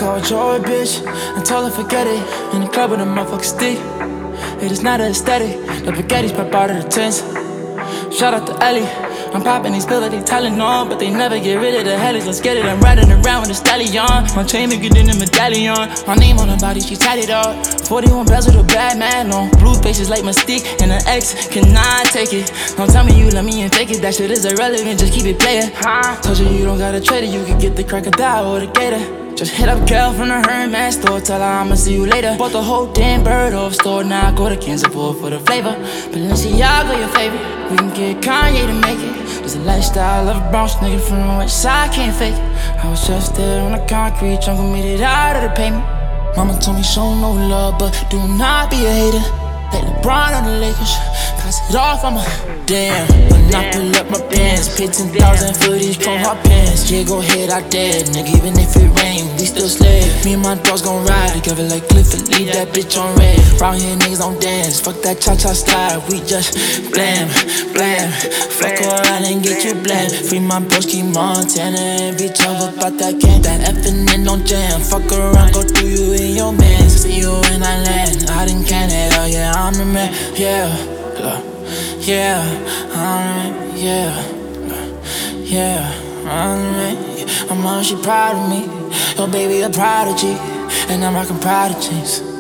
called your bitch and told her forget it. In the club with a motherfucking stick. It is not an aesthetic. The spaghetti's pop out of the tents. Shout out to Ellie. I'm popping these pills like they Tylenol, but they never get rid of the headaches. Let's get it. I'm riding around with a stallion. My chain make it in the medallion. My name on her body, she tatted up. 41 bells with a bad man on. Blue faces like Mystique, and an ex cannot take it. Don't tell me you love me and fake it. That shit is irrelevant, just keep it playing. Told you don't gotta trade it. You can get the crocodile or the gator. Just hit up Kel from the Herman store. Tell her I'ma see you later. Bought the whole damn bird off store. Now I go to Kansas for the flavor. Balenciaga your favorite. We can get Kanye to make it. There's a lifestyle of a Bronx nigga from the west side, can't fake it. I was just there on the concrete, jungle made it out of the pavement. Mama told me show no love, but do not be a hater. Like LeBron on the Lakers, pass it off, I'm a damn. When I pull up my pants, pay 10,000 for these chrome hot pants. Yeah, go ahead, I dare, nigga, even if it rain, we still slay. Me and my dogs gon' ride together like Clifford, leave that bitch on red. Round here niggas don't dance, fuck that cha-cha style, we just blam, blam. Fuck around and get you bland. Free my broski Montana and be tough about that can. That effing in don't jam, fuck around, go through you in your mans. See you when I land, I didn't can it, oh yeah, I'm the man, yeah, yeah, I'm the man, yeah, I'm the man. My mom, she proud of me, your baby a prodigy, and I'm rockin' Prada jeans.